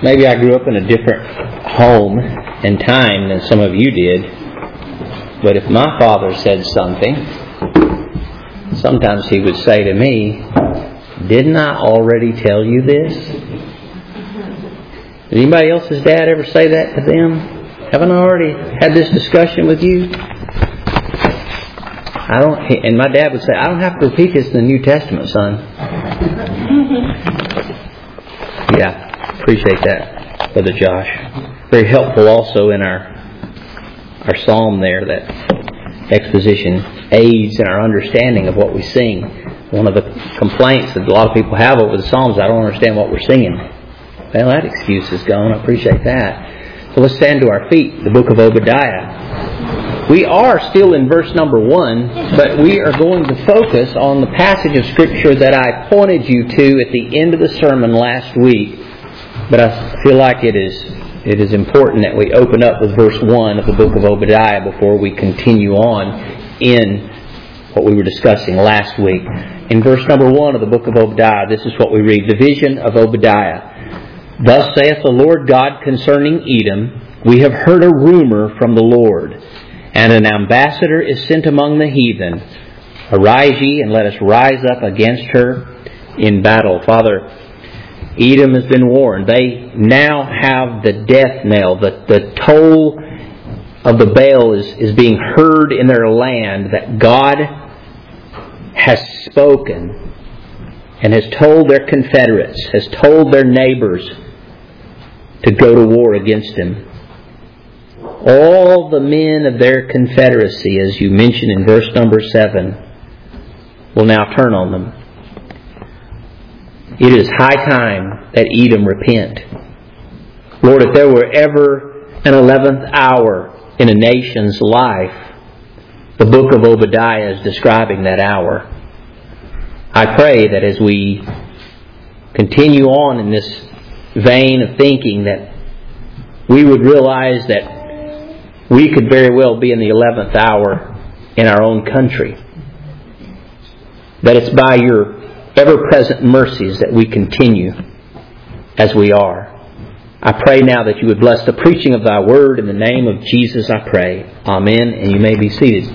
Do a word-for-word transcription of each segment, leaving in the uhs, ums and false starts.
maybe I grew up in a different home and time than some of you did. But if my father said something, sometimes he would say to me, "Didn't I already tell you this?" Did anybody else's dad ever say that to them? Haven't I already had this discussion with you? I don't. And my dad would say, "I don't have to repeat this in the New Testament, son." Yeah, appreciate that, Brother Josh. Very helpful also in our our psalm there. That exposition aids in our understanding of what we sing. One of the complaints that a lot of people have over the Psalms, I don't understand what we're singing. Well, that excuse is gone. I appreciate that. So let's stand to our feet. The book of Obadiah. We are still in verse number one, but we are going to focus on the passage of Scripture that I pointed you to at the end of the sermon last week. But I feel like it is it is important that we open up with verse one of the book of Obadiah before we continue on in what we were discussing last week. In verse number one of the book of Obadiah, this is what we read. The vision of Obadiah. Thus saith the Lord God concerning Edom, we have heard a rumor from the Lord, and an ambassador is sent among the heathen. Arise ye, and let us rise up against her in battle. Father, Edom has been warned. They now have the death knell. The, the toll of the bell is, is being heard in their land, that God has spoken and has told their confederates, has told their neighbors to go to war against Him. All the men of their confederacy, as you mentioned in verse number seven, will now turn on them. It is high time that Edom repent. Lord, if there were ever an eleventh hour in a nation's life, the book of Obadiah is describing that hour. I pray that as we continue on in this vein of thinking, that we would realize that we could very well be in the eleventh hour in our own country. That it's by your ever-present mercies that we continue as we are. I pray now that you would bless the preaching of Thy Word. In the name of Jesus I pray. Amen. And you may be seated.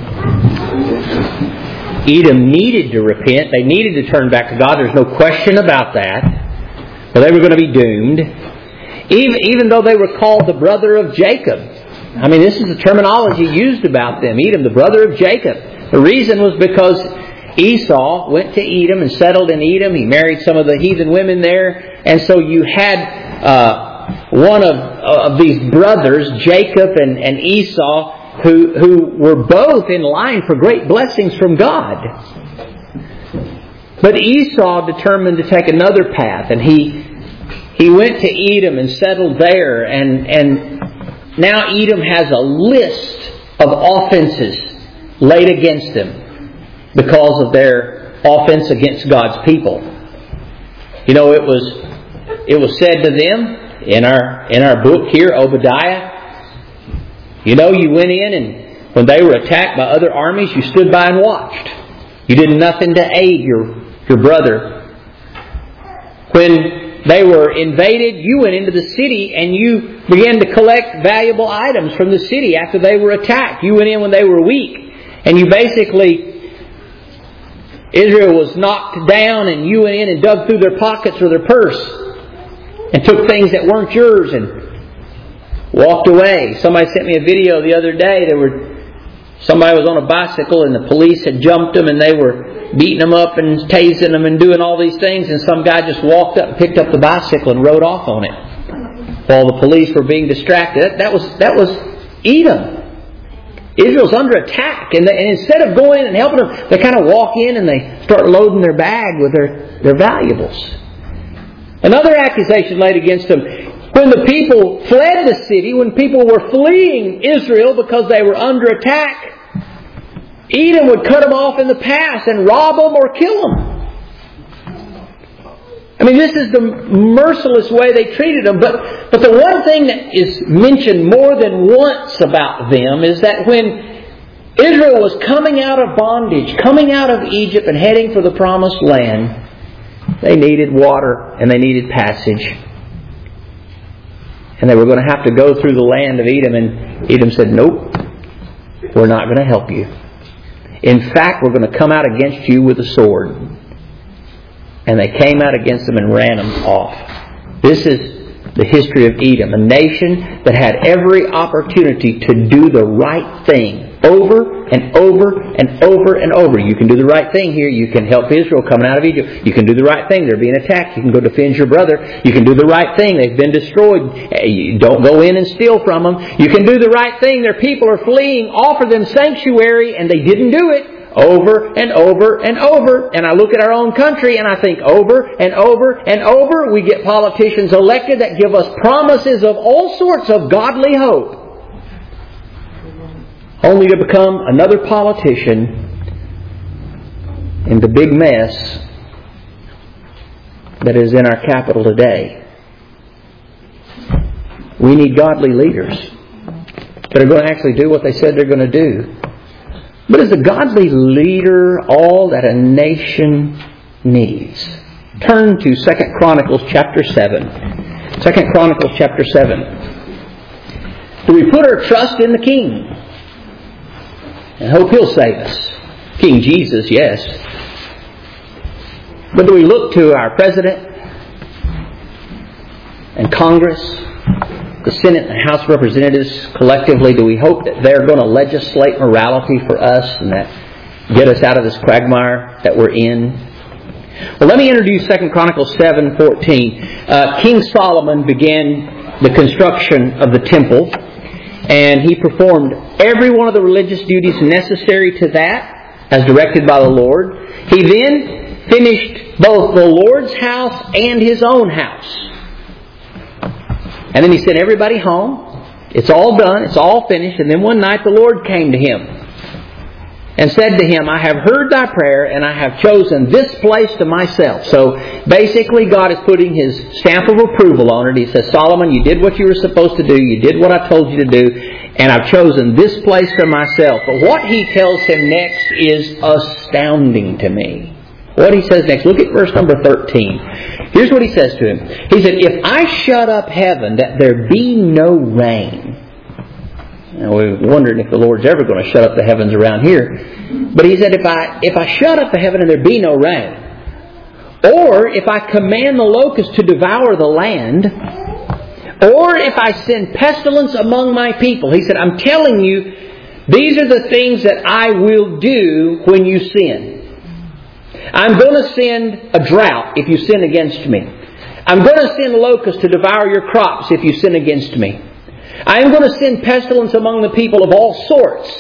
Edom needed to repent. They needed to turn back to God. There's no question about that. But they were going to be doomed. Even, even though they were called the brother of Jacob. I mean, this is the terminology used about them. Edom, the brother of Jacob. The reason was because Esau went to Edom and settled in Edom. He married some of the heathen women there. And so you had uh, one of, of these brothers, Jacob and, and Esau, who, who were both in line for great blessings from God. But Esau determined to take another path. And he he went to Edom and settled there. And, and now Edom has a list of offenses laid against them because of their offense against God's people. You know, it was it was said to them in our in our book here, Obadiah, you know, you went in and when they were attacked by other armies, you stood by and watched. You did nothing to aid your, your brother. When they were invaded, you went into the city and you began to collect valuable items from the city after they were attacked. You went in when they were weak. And you basically, Israel was knocked down and you went in and dug through their pockets or their purse and took things that weren't yours and walked away. Somebody sent me a video the other day. There were somebody was on a bicycle and the police had jumped them and they were beating them up and tasing them and doing all these things, and some guy just walked up and picked up the bicycle and rode off on it while the police were being distracted. That, that was that was Edom. Israel's under attack, and, they, and instead of going in and helping them, they kind of walk in and they start loading their bag with their, their valuables. Another accusation laid against them. When the people fled the city, when people were fleeing Israel because they were under attack, Edom would cut them off in the pass and rob them or kill them. I mean, this is the merciless way they treated them. But, but the one thing that is mentioned more than once about them is that when Israel was coming out of bondage, coming out of Egypt and heading for the promised land, they needed water and they needed passage. And they were going to have to go through the land of Edom. And Edom said, nope, we're not going to help you. In fact, we're going to come out against you with a sword. And they came out against them and ran them off. This is the history of Edom, a nation that had every opportunity to do the right thing over and over and over and over. You can do the right thing here. You can help Israel coming out of Egypt. You can do the right thing. They're being attacked. You can go defend your brother. You can do the right thing. They've been destroyed. You don't go in and steal from them. You can do the right thing. Their people are fleeing. Offer them sanctuary, and they didn't do it. Over and over and over. And I look at our own country and I think over and over and over we get politicians elected that give us promises of all sorts of godly hope, only to become another politician in the big mess that is in our capital today. We need godly leaders that are going to actually do what they said they're going to do. But is a godly leader all that a nation needs? Turn to Second Chronicles chapter seven. Second Chronicles chapter seven. Do we put our trust in the King and hope He'll save us? King Jesus, yes. But do we look to our President and Congress, the Senate and the House of Representatives collectively? Do we hope that they're going to legislate morality for us and that get us out of this quagmire that we're in? Well, let me introduce Second Chronicles seven fourteen. Uh, King Solomon began the construction of the temple, and he performed every one of the religious duties necessary to that, as directed by the Lord. He then finished both the Lord's house and his own house. And then he sent everybody home. It's all done. It's all finished. And then one night the Lord came to him and said to him, I have heard thy prayer and I have chosen this place to myself. So basically God is putting His stamp of approval on it. He says, Solomon, you did what you were supposed to do. You did what I told you to do. And I've chosen this place to myself. But what he tells him next is astounding to me. What he says next, look at verse number thirteen. Here's what he says to him. He said, if I shut up heaven that there be no rain. Now we're wondering if the Lord's ever going to shut up the heavens around here. But he said, if I if I shut up the heaven and there be no rain, or if I command the locusts to devour the land, or if I send pestilence among my people. He said, I'm telling you, these are the things that I will do when you sin. I'm going to send a drought if you sin against me. I'm going to send locusts to devour your crops if you sin against me. I am going to send pestilence among the people of all sorts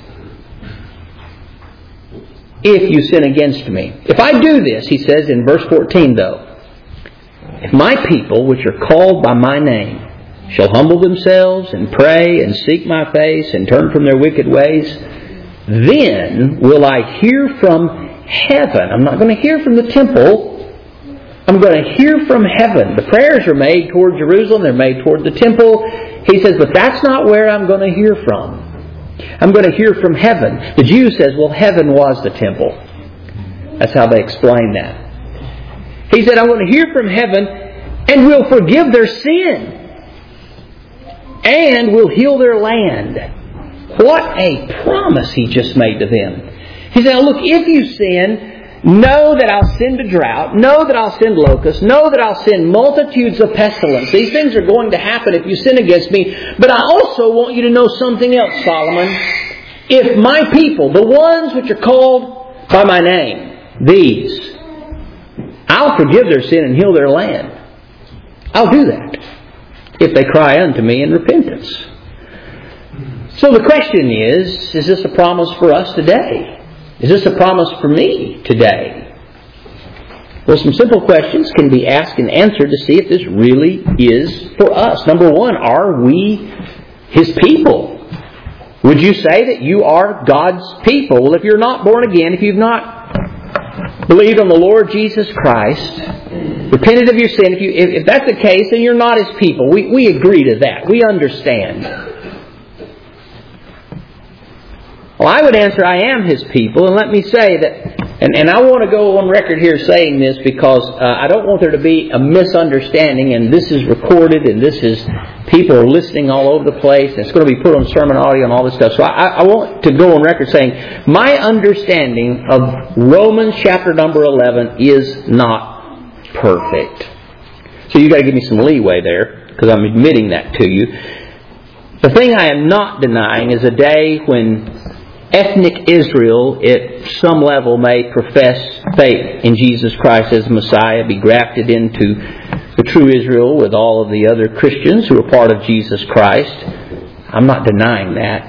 if you sin against me. If I do this, he says in verse fourteen though, if my people, which are called by my name, shall humble themselves and pray and seek my face and turn from their wicked ways, then will I hear from heaven. I'm not going to hear from the temple. I'm going to hear from heaven. The prayers are made toward Jerusalem. They're made toward the temple. He says, but that's not where I'm going to hear from. I'm going to hear from heaven. The Jew says, well, heaven was the temple. That's how they explain that. He said, I'm going to hear from heaven and will forgive their sin and will heal their land. What a promise he just made to them. He said, look, if you sin, know that I'll send a drought. Know that I'll send locusts. Know that I'll send multitudes of pestilence. These things are going to happen if you sin against me. But I also want you to know something else, Solomon. If my people, the ones which are called by my name, these, I'll forgive their sin and heal their land. I'll do that if they cry unto me in repentance. So the question is, is this a promise for us today? Is this a promise for me today? Well, some simple questions can be asked and answered to see if this really is for us. Number one, are we His people? Would you say that you are God's people? Well, if you're not born again, if you've not believed on the Lord Jesus Christ, repented of your sin, if, you, if, if that's the case, then you're not His people. We, we agree to that. We understand. Well, I would answer, I am His people. And let me say that, and, and I want to go on record here saying this because uh, I don't want there to be a misunderstanding, and this is recorded, and this is people are listening all over the place, and it's going to be put on sermon audio and all this stuff. So I, I want to go on record saying my understanding of Romans chapter number eleven is not perfect. So you've got to give me some leeway there, because I'm admitting that to you. The thing I am not denying is a day when ethnic Israel, at some level, may profess faith in Jesus Christ as Messiah, be grafted into the true Israel with all of the other Christians who are part of Jesus Christ. I'm not denying that.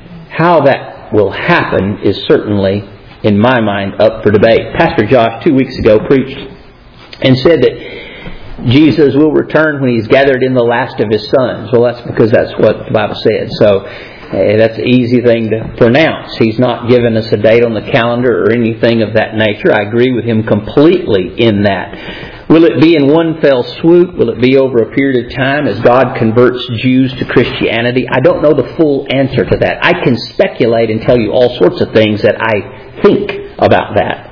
How that will happen is certainly, in my mind, up for debate. Pastor Josh, two weeks ago, preached and said that Jesus will return when He's gathered in the last of His sons. Well, that's because that's what the Bible said. So uh, that's an easy thing to pronounce. He's not given us a date on the calendar or anything of that nature. I agree with him completely in that. Will it be in one fell swoop? Will it be over a period of time as God converts Jews to Christianity? I don't know the full answer to that. I can speculate and tell you all sorts of things that I think about that.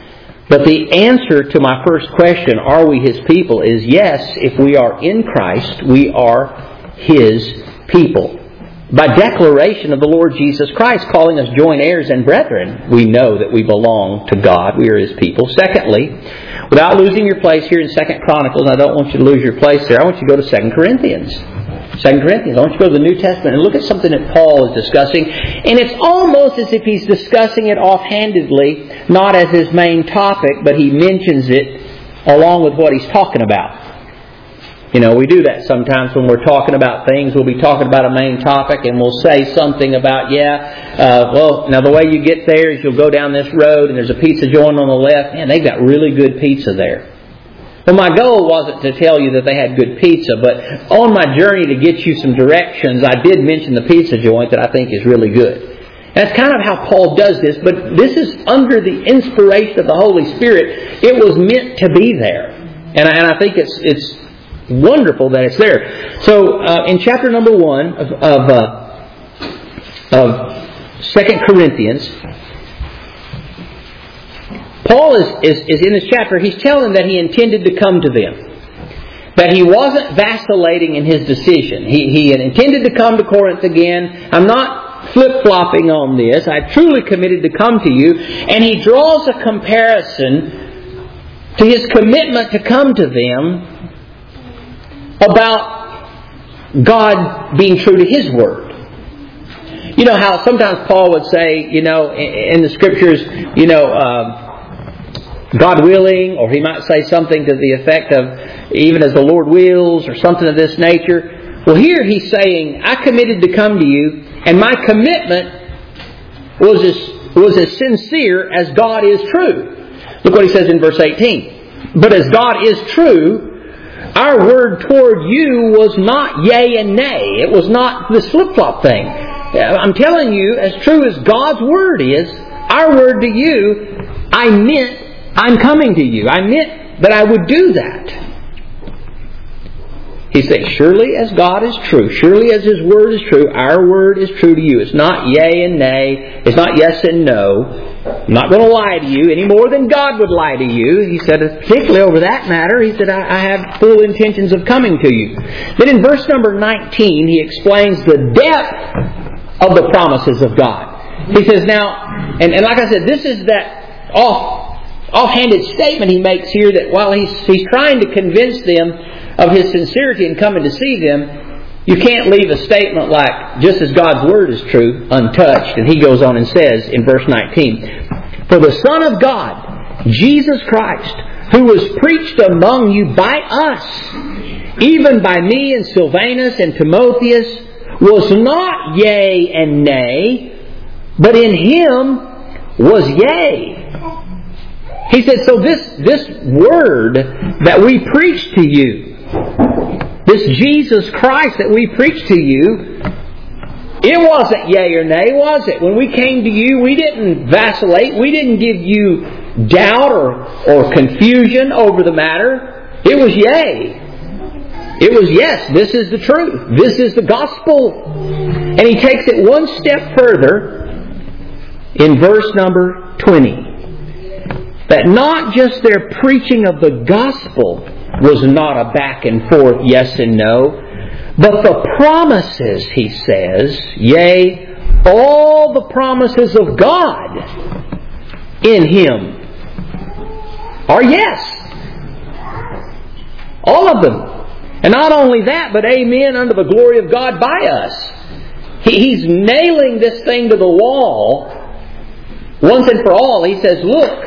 But the answer to my first question, are we His people, is yes, if we are in Christ, we are His people. By declaration of the Lord Jesus Christ calling us joint heirs and brethren, we know that we belong to God. We are His people. Secondly, without losing your place here in Second Chronicles, and I don't want you to lose your place there, I want you to go to Second Corinthians. Second Corinthians. I want you to go to the New Testament and look at something that Paul is discussing. And it's almost as if he's discussing it offhandedly, not as his main topic, but he mentions it along with what he's talking about. You know, we do that sometimes when we're talking about things. We'll be talking about a main topic and we'll say something about, yeah, uh, well, now the way you get there is you'll go down this road and there's a pizza joint on the left. Man, they've got really good pizza there. Well, my goal wasn't to tell you that they had good pizza, but on my journey to get you some directions, I did mention the pizza joint that I think is really good. And that's kind of how Paul does this, but this is under the inspiration of the Holy Spirit. It was meant to be there. And I, and I think it's it's wonderful that it's there. So, uh, in chapter number one of, of, uh, of Second Corinthians, Paul is, is, is in this chapter, he's telling them that he intended to come to them. That he wasn't vacillating in his decision. He, he had intended to come to Corinth again. I'm not flip-flopping on this. I truly committed to come to you. And he draws a comparison to his commitment to come to them about God being true to His Word. You know how sometimes Paul would say, you know, in the Scriptures, you know, uh, God willing, or he might say something to the effect of, even as the Lord wills, or something of this nature. Well, here he's saying, I committed to come to you, and my commitment was as, was as sincere as God is true. Look what he says in verse eighteen. But as God is true, our word toward you was not yea and nay. It was not this flip-flop thing. I'm telling you, as true as God's word is, our word to you, I meant I'm coming to you. I meant that I would do that. He says, surely as God is true, surely as His word is true, our word is true to you. It's not yea and nay. It's not yes and no. I'm not going to lie to you any more than God would lie to you. He said, particularly over that matter, he said, I, I have full intentions of coming to you. Then in verse number nineteen, he explains the depth of the promises of God. He says, now, and, and like I said, this is that off offhanded statement he makes here that while he's he's trying to convince them of his sincerity in coming to see them, you can't leave a statement like, just as God's Word is true, untouched. And he goes on and says in verse nineteen, for the Son of God, Jesus Christ, who was preached among you by us, even by me and Silvanus and Timotheus, was not yea and nay, but in Him was yea. He said, so this, this word that we preach to you, this Jesus Christ that we preach to you, it wasn't yea or nay, was it? When we came to you, we didn't vacillate. We didn't give you doubt or, or confusion over the matter. It was yea. It was yes, this is the truth. This is the gospel. And he takes it one step further in verse number twenty. That not just their preaching of the gospel was not a back and forth yes and no, But the promises, he says, yea, all the promises of God in Him are yes. All of them. And not only that, but amen unto the glory of God by us. He, he's nailing this thing to the wall once and for all. He says, look,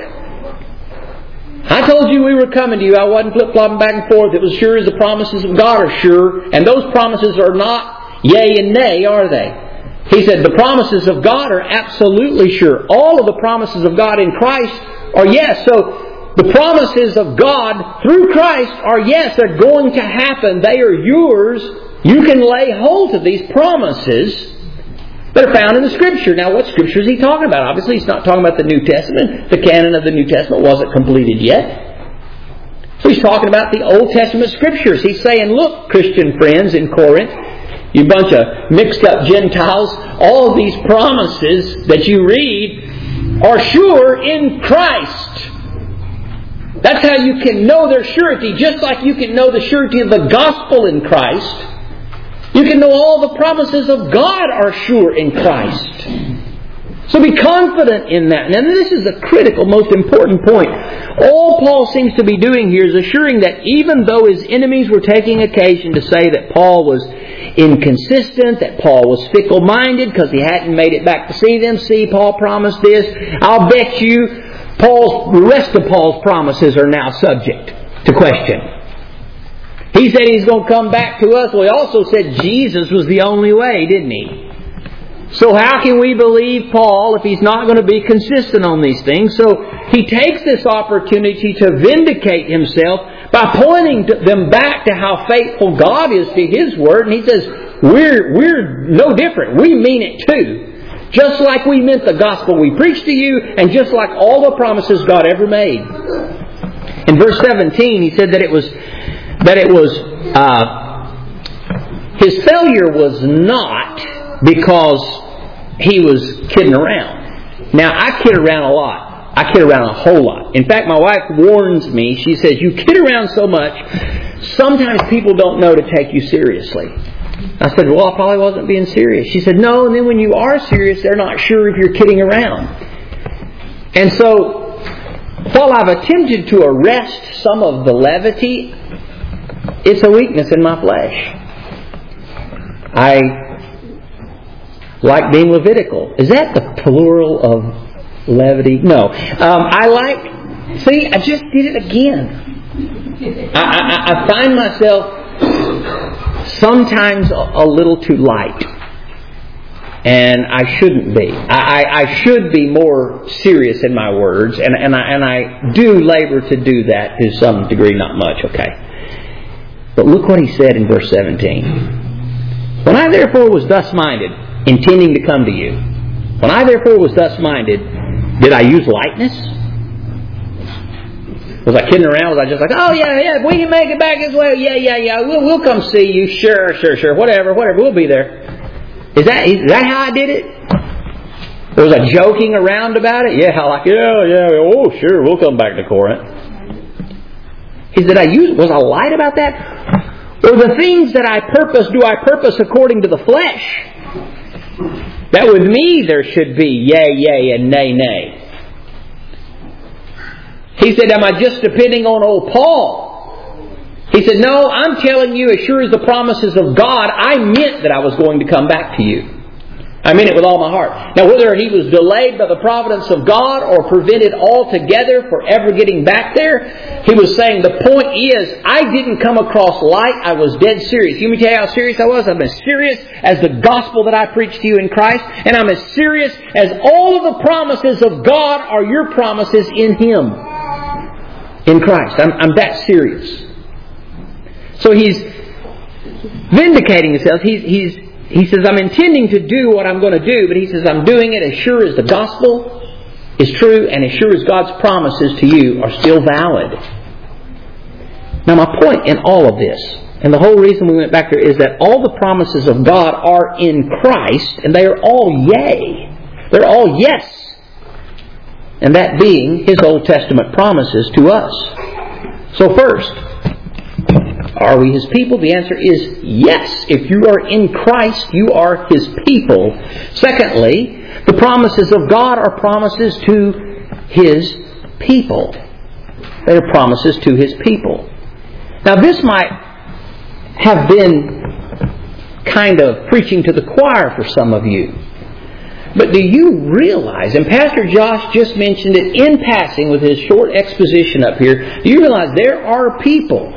I told you we were coming to you. I wasn't flip-flopping back and forth. It was sure as the promises of God are sure. And those promises are not yea and nay, are they? He said the promises of God are absolutely sure. All of the promises of God in Christ are yes. So the promises of God through Christ are yes, they're going to happen. They are yours. You can lay hold of these promises that are found in the Scripture. Now, what Scripture is he talking about? Obviously, he's not talking about the New Testament. The canon of the New Testament wasn't completed yet. So he's talking about the Old Testament Scriptures. He's saying, look, Christian friends in Corinth, you bunch of mixed up Gentiles, all of these promises that you read are sure in Christ. That's how you can know their surety, just like you can know the surety of the gospel in Christ. You can know all the promises of God are sure in Christ. So be confident in that. Now this is a critical, most important point. All Paul seems to be doing here is assuring that even though his enemies were taking occasion to say that Paul was inconsistent, that Paul was fickle-minded because he hadn't made it back to see them. See, Paul promised this. I'll bet you Paul's, the rest of Paul's promises are now subject to question. He said He's going to come back to us. Well, He also said Jesus was the only way, didn't He? So how can we believe Paul if he's not going to be consistent on these things? So he takes this opportunity to vindicate himself by pointing them back to how faithful God is to His Word. And he says, we're, we're no different. We mean it too. Just like we meant the gospel we preached to you, and just like all the promises God ever made. In verse seventeen, he said that it was that it was uh, his failure was not because he was kidding around. Now I kid around a lot. I kid around a whole lot. In fact, my wife warns me. She says, "You kid around so much, sometimes people don't know to take you seriously." I said, well, I probably wasn't being serious. She said, no, and then when you are serious, they're not sure if you're kidding around. And so, while I've attempted to arrest some of the levity, it's a weakness in my flesh. I like being Levitical. Is that the plural of levity? No. Um, I like... See, I just did it again. I, I, I find myself sometimes a little too light. And I shouldn't be. I, I, I should be more serious in my words. And, and, I, and I do labor to do that to some degree, not much, okay. But look what he said in verse seventeen. When I therefore was thus minded, intending to come to you, when I therefore was thus minded, did I use lightness? Was I kidding around? Was I just like, oh yeah, yeah, if we can make it back this way, yeah, yeah, yeah, we'll, we'll come see you, sure, sure, sure, whatever, whatever, we'll be there. Is that is that how I did it? Or was I joking around about it? Yeah, like, yeah, yeah, oh sure, we'll come back to Corinth. Is that I use, was I light about that? Or the things that I purpose, do I purpose according to the flesh? That with me there should be yea, yea, and nay, nay. He said, am I just depending on old Paul? He said, no, I'm telling you, as sure as the promises of God, I meant that I was going to come back to you. I mean it with all my heart. Now, whether he was delayed by the providence of God or prevented altogether for ever getting back there, he was saying the point is, I didn't come across light. I was dead serious. Let me tell you how serious I was. I'm as serious as the gospel that I preached to you in Christ. And I'm as serious as all of the promises of God are your promises in Him. In Christ. I'm, I'm that serious. So he's vindicating himself. He's, he's, he says, I'm intending to do what I'm going to do, but he says, I'm doing it as sure as the gospel is true and as sure as God's promises to you are still valid. Now my point in all of this, and the whole reason we went back there, is that all the promises of God are in Christ, and they are all yea. They're all yes. And that being His Old Testament promises to us. So first, Are we His people? The answer is yes. If you are in Christ, you are His people. Secondly, the promises of God are promises to His people. They are promises to His people. Now this might have been kind of preaching to the choir for some of you. But do you realize, and Pastor Josh just mentioned it in passing with his short exposition up here, do you realize there are people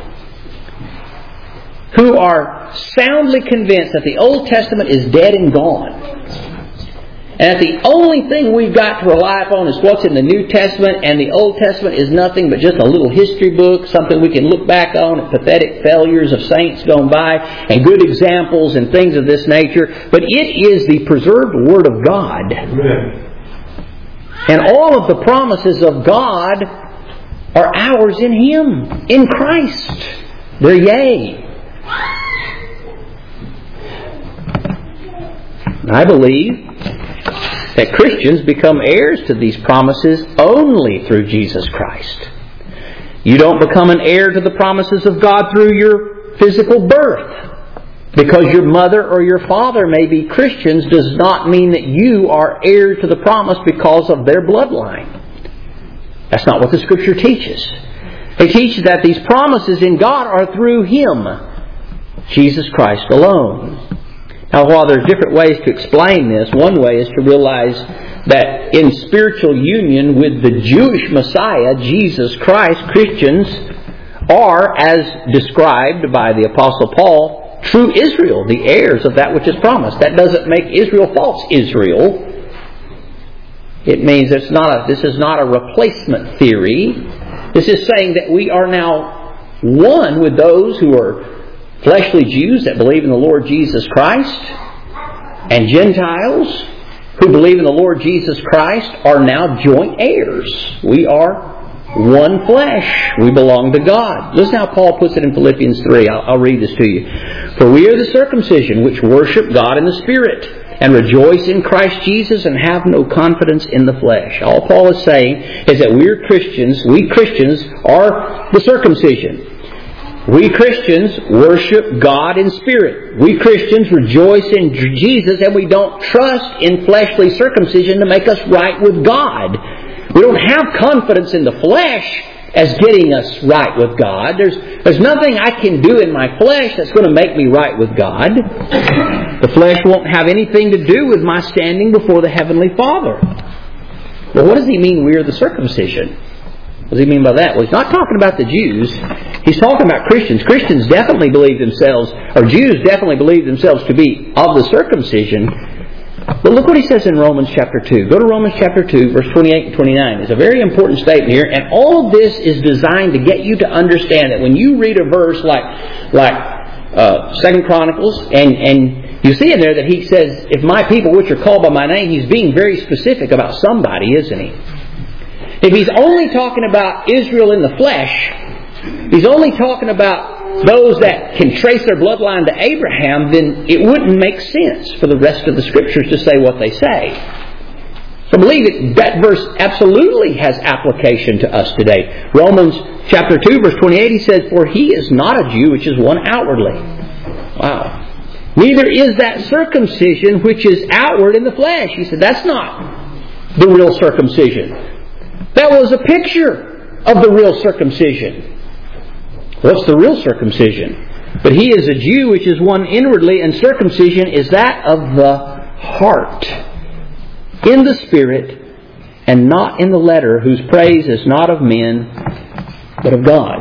who are soundly convinced that the Old Testament is dead and gone, and that the only thing we've got to rely upon is what's in the New Testament, and the Old Testament is nothing but just a little history book, something we can look back on at pathetic failures of saints gone by, and good examples and things of this nature. But it is the preserved Word of God. Amen. And all of the promises of God are ours in Him, in Christ. They're yea. I believe that Christians become heirs to these promises only through Jesus Christ. You don't become an heir to the promises of God through your physical birth. Because your mother or your father may be Christians does not mean that you are heir to the promise because of their bloodline. That's not what the Scripture teaches. It teaches that these promises in God are through Him, Jesus Christ alone. Now, while there's different ways to explain this, one way is to realize that in spiritual union with the Jewish Messiah, Jesus Christ, Christians are, as described by the Apostle Paul, true Israel, the heirs of that which is promised. That doesn't make Israel false Israel. It means it's not a, this is not a replacement theory. This is saying that we are now one with those who are fleshly Jews that believe in the Lord Jesus Christ, and Gentiles who believe in the Lord Jesus Christ are now joint heirs. We are one flesh. We belong to God. Listen how Paul puts it in Philippians three. I'll, I'll read this to you. For we are the circumcision which worship God in the Spirit, and rejoice in Christ Jesus, and have no confidence in the flesh. All Paul is saying is that we're Christians, we Christians are the circumcision. We Christians worship God in spirit. We Christians rejoice in Jesus, and we don't trust in fleshly circumcision to make us right with God. We don't have confidence in the flesh as getting us right with God. There's, there's nothing I can do in my flesh that's going to make me right with God. The flesh won't have anything to do with my standing before the Heavenly Father. Well, what does he mean we are the circumcision? What does he mean by that? Well, he's not talking about the Jews. He's talking about Christians. Christians definitely believe themselves, or Jews definitely believe themselves to be of the circumcision. But look what he says in Romans chapter two. Go to Romans chapter two, verse twenty-eight and twenty-nine. It's a very important statement here, and all of this is designed to get you to understand that when you read a verse like like uh, Second Chronicles, and, and you see in there that he says, if my people which are called by my name, he's being very specific about somebody, isn't he? If he's only talking about Israel in the flesh, he's only talking about those that can trace their bloodline to Abraham, then it wouldn't make sense for the rest of the Scriptures to say what they say. So I believe that that verse absolutely has application to us today. Romans chapter two, verse twenty-eight, he says, for he is not a Jew, which is one outwardly. Wow. Neither is that circumcision which is outward in the flesh. He said, that's not the real circumcision. That was a picture of the real circumcision. What's the real circumcision? But he is a Jew, which is one inwardly, and circumcision is that of the heart, in the Spirit, and not in the letter, whose praise is not of men, but of God.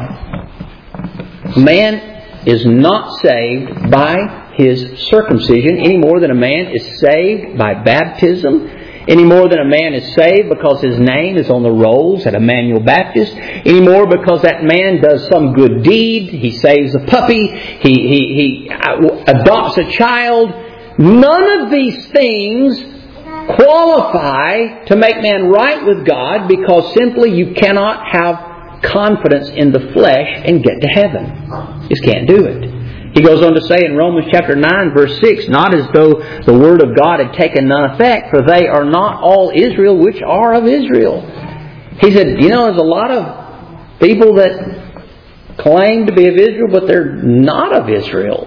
Man is not saved by his circumcision any more than a man is saved by baptism, any more than a man is saved because his name is on the rolls at Emmanuel Baptist, any more because that man does some good deed, he saves a puppy, he, he, he adopts a child. None of these things qualify to make man right with God, because simply you cannot have confidence in the flesh and get to heaven. You just can't do it. He goes on to say in Romans chapter nine, verse six, not as though the word of God had taken none effect, for they are not all Israel which are of Israel. He said, you know, there's a lot of people that claim to be of Israel, but they're not of Israel.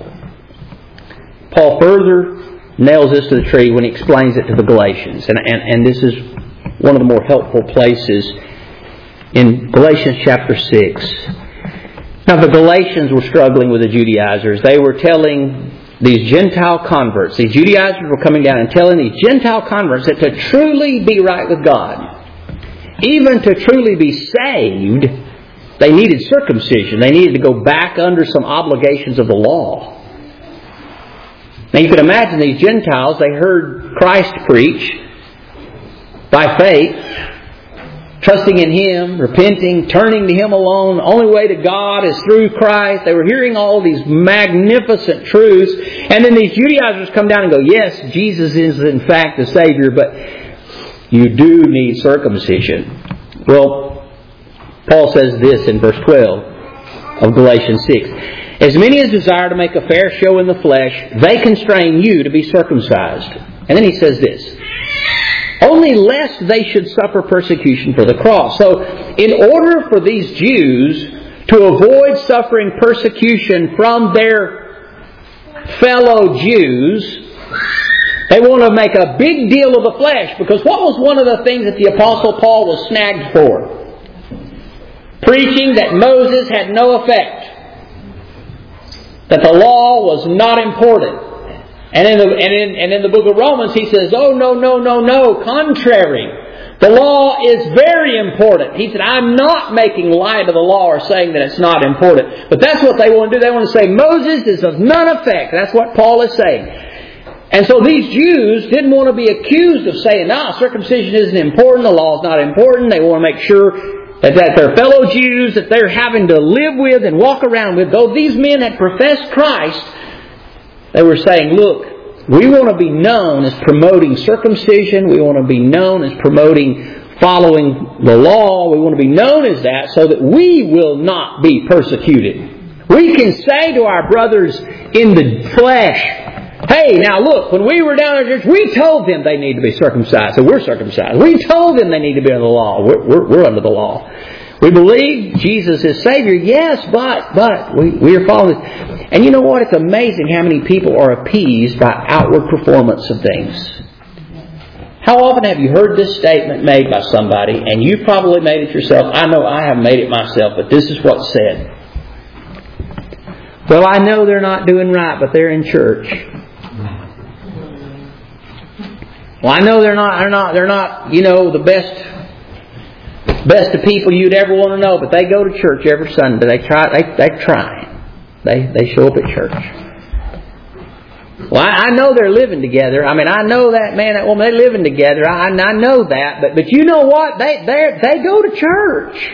Paul further nails this to the tree when he explains it to the Galatians. And, and, and this is one of the more helpful places in Galatians chapter six. Now the Galatians were struggling with the Judaizers. They were telling these Gentile converts, these Judaizers were coming down and telling these Gentile converts that to truly be right with God, even to truly be saved, they needed circumcision. They needed to go back under some obligations of the law. Now you can imagine these Gentiles, they heard Christ preach by faith, trusting in Him, repenting, turning to Him alone. The only way to God is through Christ. They were hearing all these magnificent truths. And then these Judaizers come down and go, yes, Jesus is in fact the Savior, but you do need circumcision. Well, Paul says this in verse twelve of Galatians six. As many as desire to make a fair show in the flesh, they constrain you to be circumcised. And then he says this. Only lest they should suffer persecution for the cross. So, in order for these Jews to avoid suffering persecution from their fellow Jews, they want to make a big deal of the flesh. Because what was one of the things that the Apostle Paul was snagged for? Preaching that Moses had no effect. That the law was not important. And in, the, and, in, and in the book of Romans he says, oh no, no, no, no, contrary. The law is very important. He said, I'm not making light of the law or saying that it's not important. But that's what they want to do. They want to say Moses is of none effect. That's what Paul is saying. And so these Jews didn't want to be accused of saying, nah, circumcision isn't important, the law is not important. They want to make sure that, that their fellow Jews that they're having to live with and walk around with, though these men had professed Christ, they were saying, look, we want to be known as promoting circumcision. We want to be known as promoting following the law. We want to be known as that so that we will not be persecuted. We can say to our brothers in the flesh, hey, now look, when we were down at church, we told them they need to be circumcised. So we're circumcised. We told them they need to be under the law. We're, we're, we're under the law. We believe Jesus is Savior. Yes, but, but, we, we are following. And you know what? It's amazing how many people are appeased by outward performance of things. How often have you heard this statement made by somebody, and you probably made it yourself? I know I have made it myself, but this is what's said. Well, I know they're not doing right, but they're in church. Well, I know they're not, they're not, they're not, you know, the best, best of people you'd ever want to know, but they go to church every Sunday. They try, they, they try. They, they show up at church. Well, I, I know they're living together. I mean, I know that man, that woman, they're living together. I, I know that, but, but you know what? They, they, they go to church.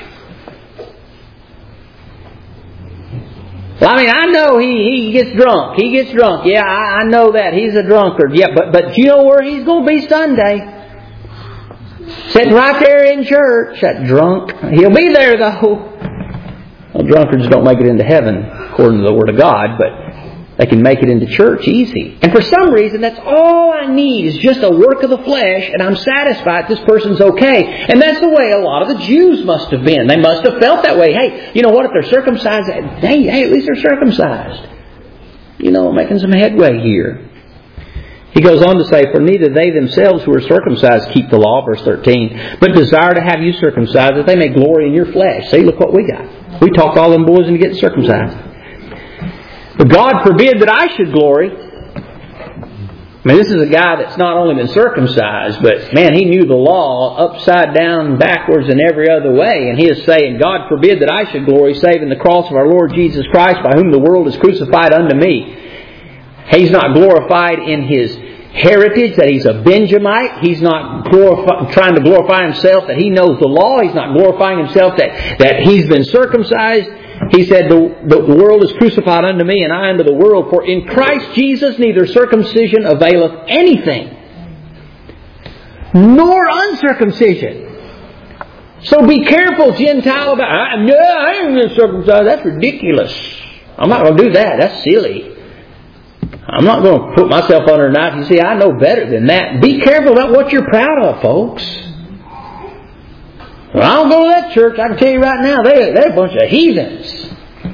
Well, I mean, I know he, he gets drunk. He gets drunk. Yeah, I, I know that. He's a drunkard. Yeah, but, but you know where he's going to be Sunday? Sitting right there in church. That drunk. He'll be there though. Well, drunkards don't make it into heaven, according to the Word of God, but they can make it into church easy. And for some reason, that's all I need is just a work of the flesh, and I'm satisfied this person's okay. And that's the way a lot of the Jews must have been. They must have felt that way. Hey, you know what? If they're circumcised, hey, hey, at least they're circumcised. You know, making some headway here. He goes on to say, for neither they themselves who are circumcised keep the law, verse thirteen, but desire to have you circumcised, that they may glory in your flesh. See, look what we got. We talked all them boys into getting circumcised. But God forbid that I should glory. I mean, this is a guy that's not only been circumcised, but man, he knew the law upside down, backwards, and every other way. And he is saying, God forbid that I should glory, save in the cross of our Lord Jesus Christ, by whom the world is crucified unto me. He's not glorified in his heritage, that he's a Benjamite. He's not glorify, trying to glorify himself that he knows the law. He's not glorifying himself that, that he's been circumcised. He said, the, the world is crucified unto me, and I unto the world. For in Christ Jesus neither circumcision availeth anything, nor uncircumcision. So be careful, Gentile, about, I, no, I ain't going to circumcise. That's ridiculous. I'm not going to do that. That's silly. I'm not going to put myself under a knife. You see, I know better than that. Be careful about what you're proud of, folks. Well, I don't go to that church. I can tell you right now, they, they're a bunch of heathens.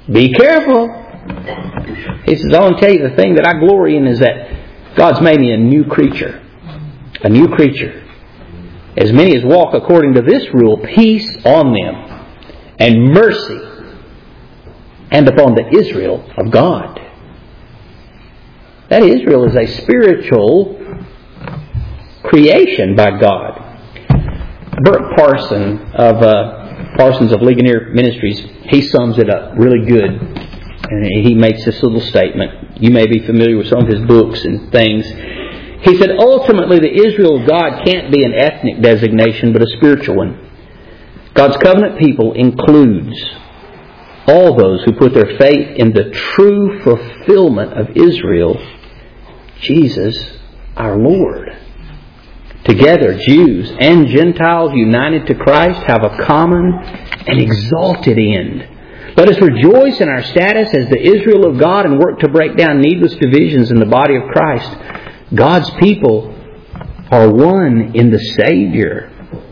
Be careful. He says, I want to tell you the thing that I glory in is that God's made me a new creature. A new creature. As many as walk according to this rule, peace on them, and mercy, and upon the Israel of God. That Israel is a spiritual creation by God. Bert Parson of uh, Parsons of Ligonier Ministries, he sums it up really good. And he makes this little statement. You may be familiar with some of his books and things. He said, ultimately the Israel of God can't be an ethnic designation, but a spiritual one. God's covenant people includes all those who put their faith in the true fulfillment of Israel, Jesus our Lord. Together, Jews and Gentiles united to Christ have a common and exalted end. Let us rejoice in our status as the Israel of God and work to break down needless divisions in the body of Christ. God's people are one in the Savior.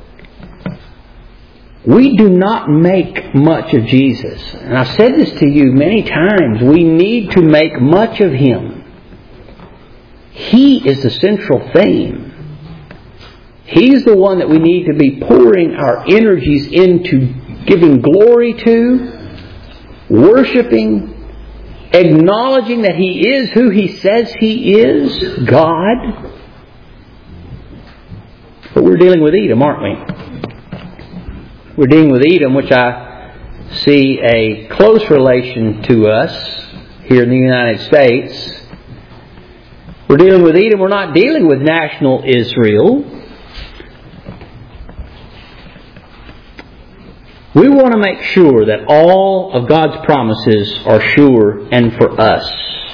We do not make much of Jesus. And I've said this to you many times. We need to make much of Him. He is the central theme. He's the one that we need to be pouring our energies into, giving glory to, worshiping, acknowledging that He is who He says He is, God. But we're dealing with Edom, aren't we? We're dealing with Edom, which I see a close relation to us here in the United States. We're dealing with Edom. We're not dealing with national Israel. We want to make sure that all of God's promises are sure and for us.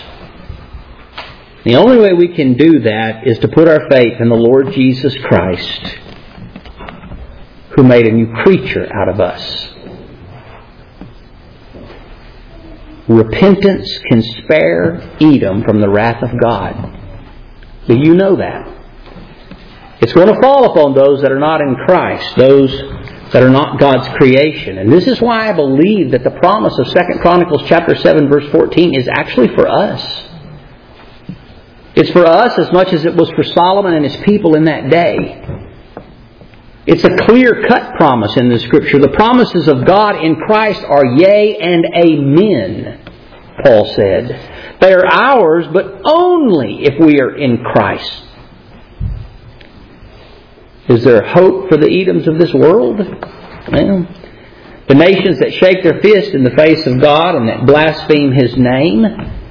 The only way we can do that is to put our faith in the Lord Jesus Christ, who made a new creature out of us. Repentance can spare Edom from the wrath of God. Do you know that? It's going to fall upon those that are not in Christ, those that are not God's creation. And this is why I believe that the promise of Second Chronicles chapter seven verse fourteen is actually for us. It's for us as much as it was for Solomon and his people in that day. It's a clear-cut promise in the Scripture. The promises of God in Christ are yea and amen, Paul said. They are ours, but only if we are in Christ. Is there hope for the Edoms of this world? Well, the nations that shake their fist in the face of God and that blaspheme His name,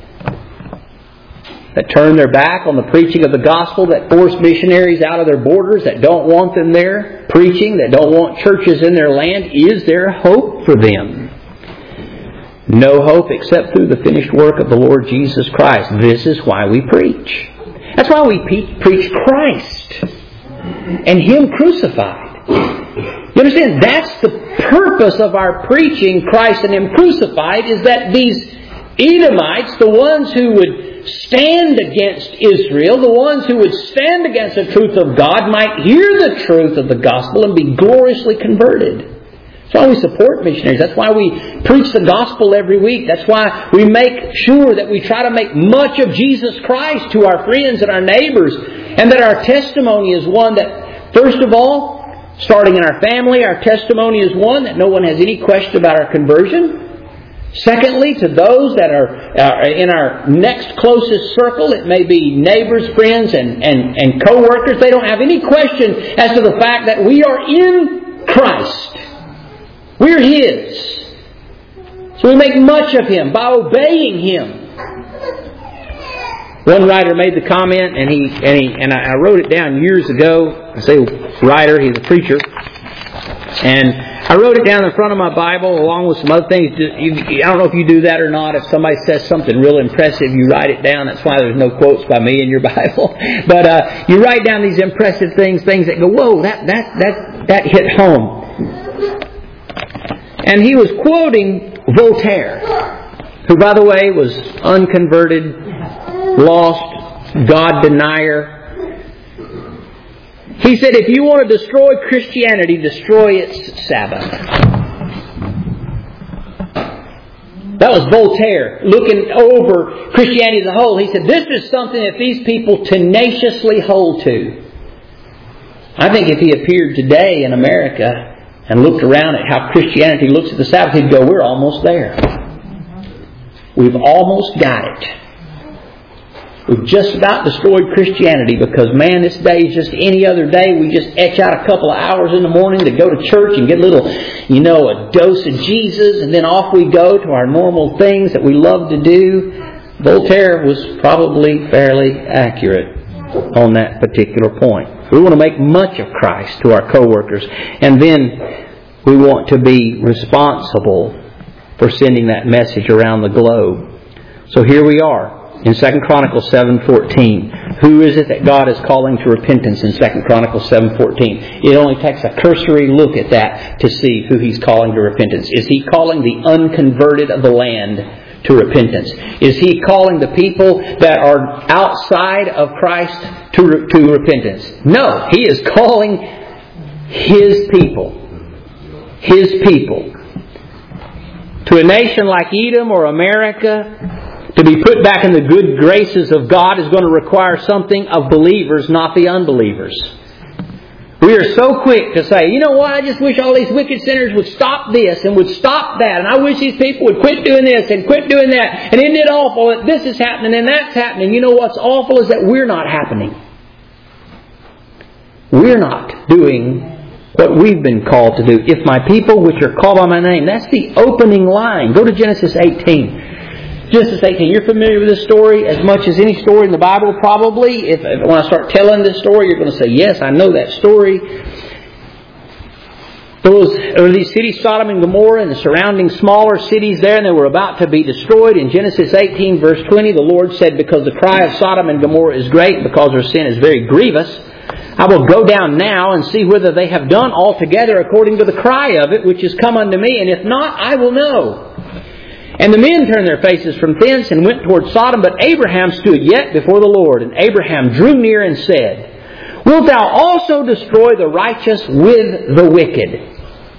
that turn their back on the preaching of the gospel, that force missionaries out of their borders, that don't want them there preaching, that don't want churches in their land, is there hope for them? No hope except through the finished work of the Lord Jesus Christ. This is why we preach. That's why we pe- preach Christ and Him crucified. You understand? That's the purpose of our preaching Christ and Him crucified, is that these Edomites, the ones who would stand against Israel, the ones who would stand against the truth of God, might hear the truth of the gospel and be gloriously converted. That's why we support missionaries. That's why we preach the gospel every week. That's why we make sure that we try to make much of Jesus Christ to our friends and our neighbors. And that our testimony is one that, first of all, starting in our family, our testimony is one that no one has any question about our conversion. Secondly, to those that are uh, in our next closest circle, it may be neighbors, friends, and, and, and co-workers, they don't have any question as to the fact that we are in Christ. We're His. So we make much of Him by obeying Him. One writer made the comment, and he and he and I wrote it down years ago. I say writer, he's a preacher, and I wrote it down in front of my Bible along with some other things. I don't know if you do that or not. If somebody says something real impressive, you write it down. That's why there's no quotes by me in your Bible. But uh, you write down these impressive things, things that go, whoa, that that that that hit home. And he was quoting Voltaire, who, by the way, was unconverted, lost, God denier. He said, if you want to destroy Christianity, destroy its Sabbath. That was Voltaire looking over Christianity as a whole. He said, this is something that these people tenaciously hold to. I think if he appeared today in America and looked around at how Christianity looks at the Sabbath, he'd go, we're almost there. We've almost got it. We've just about destroyed Christianity because, man, this day is just any other day. We just etch out a couple of hours in the morning to go to church and get a little, you know, a dose of Jesus, and then off we go to our normal things that we love to do. Voltaire was probably fairly accurate on that particular point. We want to make much of Christ to our co-workers, and then we want to be responsible for sending that message around the globe. So here we are. In Second Chronicles seven fourteen, who is it that God is calling to repentance in Second Chronicles seven fourteen? It only takes a cursory look at that to see who He's calling to repentance. Is He calling the unconverted of the land to repentance? Is He calling the people that are outside of Christ to, to repentance? No, He is calling His people. His people. To a nation like Edom or America, to be put back in the good graces of God is going to require something of believers, not the unbelievers. We are so quick to say, you know what, I just wish all these wicked sinners would stop this and would stop that. And I wish these people would quit doing this and quit doing that. And isn't it awful that this is happening and that's happening? You know what's awful is that we're not happening. We're not doing what we've been called to do. If my people which are called by my name. That's the opening line. Go to Genesis eighteen. Genesis eighteen. You're familiar with this story as much as any story in the Bible, probably. If, if when I start telling this story, you're going to say, yes, I know that story. Those, or these cities, Sodom and Gomorrah, and the surrounding smaller cities there, and they were about to be destroyed. In Genesis eighteen, verse twenty, the Lord said, because the cry of Sodom and Gomorrah is great, because their sin is very grievous, I will go down now and see whether they have done altogether according to the cry of it, which is come unto me, and if not, I will know. And the men turned their faces from thence and went toward Sodom, but Abraham stood yet before the Lord. And Abraham drew near and said, wilt thou also destroy the righteous with the wicked?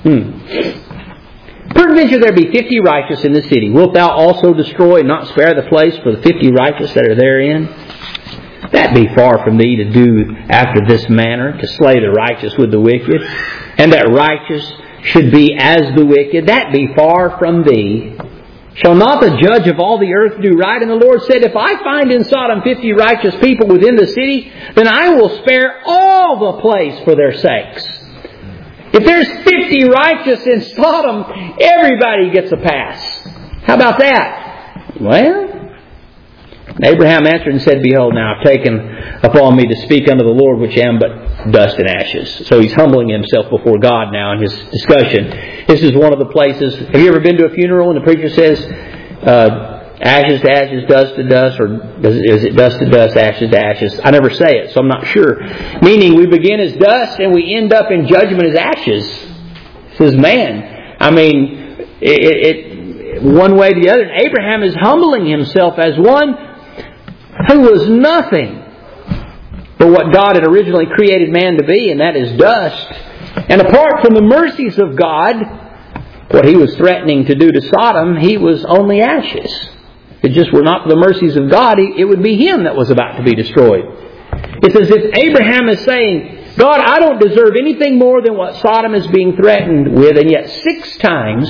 Hmm. Peradventure there be fifty righteous in the city. Wilt thou also destroy and not spare the place for the fifty righteous that are therein? That be far from thee to do after this manner, to slay the righteous with the wicked, and that righteous should be as the wicked. That be far from thee. Shall not the judge of all the earth do right? And the Lord said, if I find in Sodom fifty righteous people within the city, then I will spare all the place for their sakes. If there's fifty righteous in Sodom, everybody gets a pass. How about that? Well, Abraham answered and said, behold, now I've taken upon me to speak unto the Lord, which am but dust and ashes. So he's humbling himself before God now in his discussion. This is one of the places. Have you ever been to a funeral and the preacher says, uh, ashes to ashes, dust to dust, or is it dust to dust, ashes to ashes? I never say it, so I'm not sure. Meaning we begin as dust and we end up in judgment as ashes. It says, man, I mean, it, it one way or the other. Abraham is humbling himself as one who was nothing but what God had originally created man to be, and that is dust. And apart from the mercies of God, what He was threatening to do to Sodom, he was only ashes. If it just were not for the mercies of God, it would be him that was about to be destroyed. It's as if Abraham is saying, God, I don't deserve anything more than what Sodom is being threatened with, and yet six times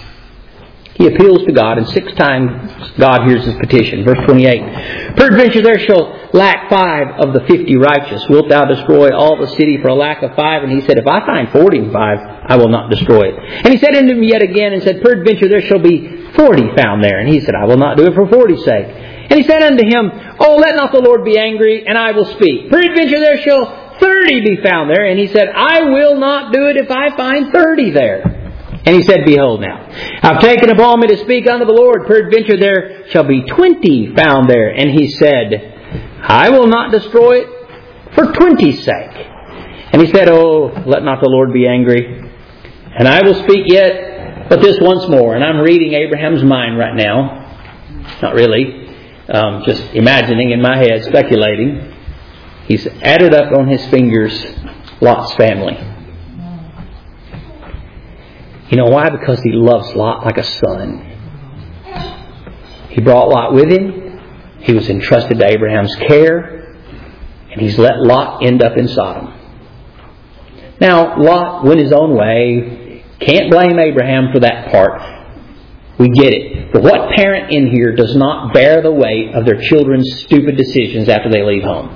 he appeals to God, and six times God hears his petition. Verse twenty-eight. Peradventure there shall lack five of the fifty righteous. Wilt thou destroy all the city for a lack of five? And he said, if I find forty and five, I will not destroy it. And he said unto him yet again, and said, peradventure there shall be forty found there. And he said, I will not do it for forty's sake. And he said unto him, oh, let not the Lord be angry, and I will speak. Peradventure there shall thirty be found there. And he said, I will not do it if I find thirty there. And he said, behold now, I've taken upon me to speak unto the Lord. Peradventure there shall be twenty found there. And he said, I will not destroy it for twenty's sake. And he said, oh, let not the Lord be angry, and I will speak yet but this once more. And I'm reading Abraham's mind right now. Not really. Um, just imagining in my head, speculating. He's added up on his fingers Lot's family. You know why? Because he loves Lot like a son. He brought Lot with him. He was entrusted to Abraham's care. And He's let Lot end up in Sodom. Now, Lot went his own way. Can't blame Abraham for that part. We get it. But what parent in here does not bear the weight of their children's stupid decisions after they leave home?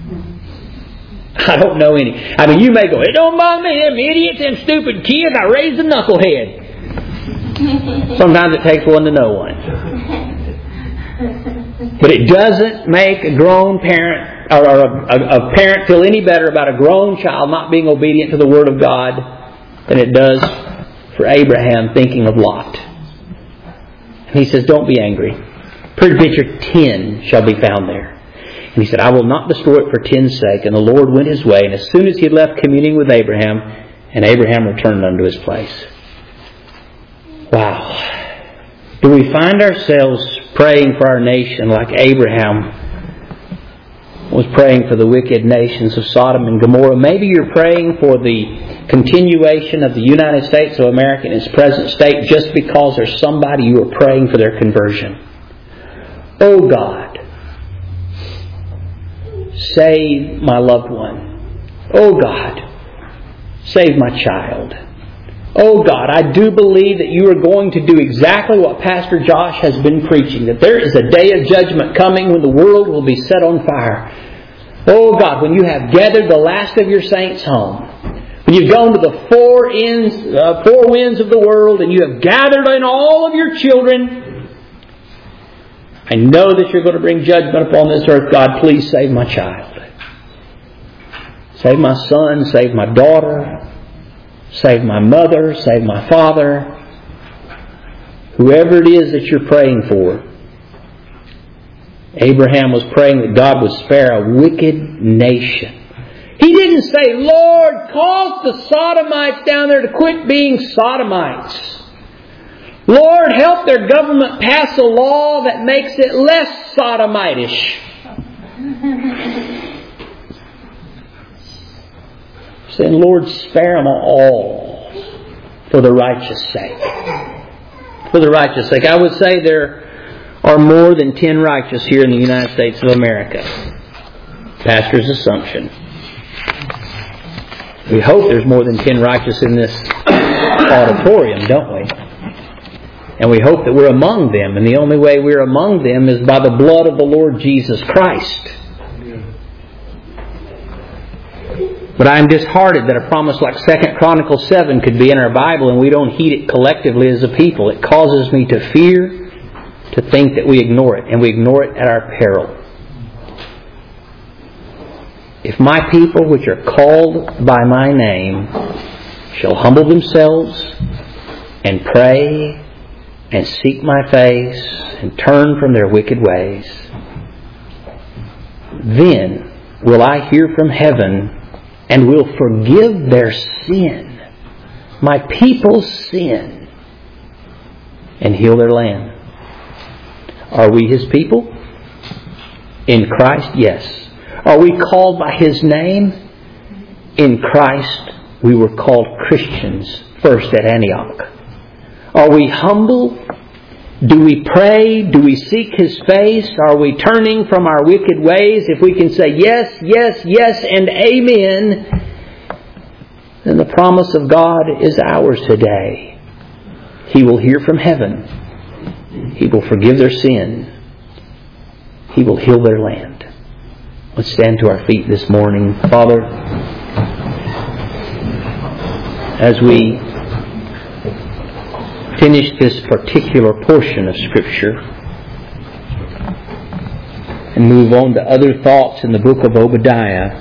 I don't know any. I mean, you may go, it don't bother me, them idiots, them stupid kids, I raised a knucklehead. Sometimes it takes one to know one. But it doesn't make a grown parent or a, a, a parent feel any better about a grown child not being obedient to the Word of God than it does for Abraham thinking of Lot. And he says, don't be angry. Peradventure ten shall be found there. And he said, I will not destroy it for ten's sake. And the Lord went His way. And as soon as he had left communing with Abraham, and Abraham returned unto his place. Wow. Do we find ourselves praying for our nation like Abraham was praying for the wicked nations of Sodom and Gomorrah? Maybe you're praying for the continuation of the United States of America in its present state just because there's somebody you are praying for their conversion. Oh God, save my loved one. Oh God, save my child. Oh God, I do believe that you are going to do exactly what Pastor Josh has been preaching, that there is a day of judgment coming when the world will be set on fire. Oh God, when you have gathered the last of your saints home, when you've gone to the four ends, uh, four winds of the world, and you have gathered in all of your children, I know that you're going to bring judgment upon this earth. God, please save my child. Save my son, save my daughter, save my mother, save my father. Whoever it is that you're praying for. Abraham was praying that God would spare a wicked nation. He didn't say, Lord, cause the Sodomites down there to quit being Sodomites. Lord, help their government pass a law that makes it less Sodomitish. Saying, Lord, spare them all for the righteous sake. For the righteous sake. I would say there are more than ten righteous here in the United States of America. Pastor's assumption. We hope there's more than ten righteous in this auditorium, don't we? And we hope that we're among them. And the only way we're among them is by the blood of the Lord Jesus Christ. But I am disheartened that a promise like Second Chronicles seven could be in our Bible and we don't heed it collectively as a people. It causes me to fear to think that we ignore it. And we ignore it at our peril. If my people which are called by my name shall humble themselves and pray and seek my face and turn from their wicked ways, then will I hear from heaven and will forgive their sin, my people's sin, and heal their land. Are we His people? In Christ, yes. Are we called by His name? In Christ, we were called Christians first at Antioch. Are we humble? Do we pray? Do we seek His face? Are we turning from our wicked ways? If we can say yes, yes, yes, and amen, then the promise of God is ours today. He will hear from heaven. He will forgive their sin. He will heal their land. Let's stand to our feet this morning. Father, as we finish this particular portion of Scripture and move on to other thoughts in the book of Obadiah,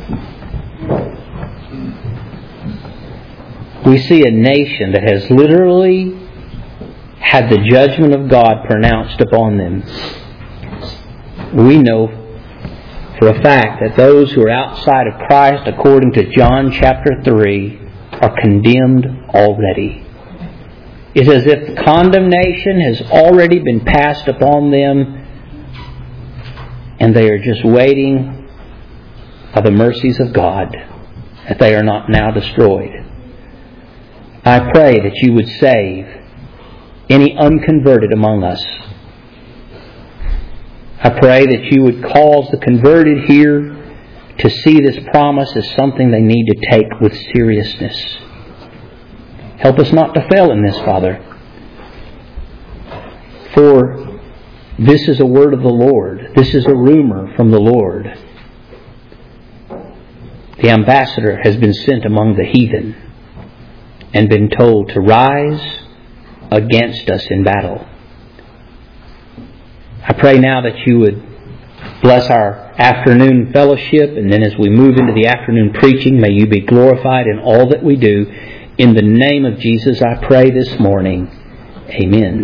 we see a nation that has literally had the judgment of God pronounced upon them. We know for a fact that those who are outside of Christ, according to John chapter three, are condemned already. It's as if condemnation has already been passed upon them and they are just waiting by the mercies of God that they are not now destroyed. I pray that you would save any unconverted among us I pray that you would cause the converted here to see this promise as something they need to take with seriousness. Help us not to fail in this, Father. For this is a word of the Lord. This is a rumor from the Lord. The ambassador has been sent among the heathen and been told to rise against us in battle. I pray now that you would bless our afternoon fellowship, and then as we move into the afternoon preaching, may you be glorified in all that we do. In the name of Jesus I pray this morning. Amen.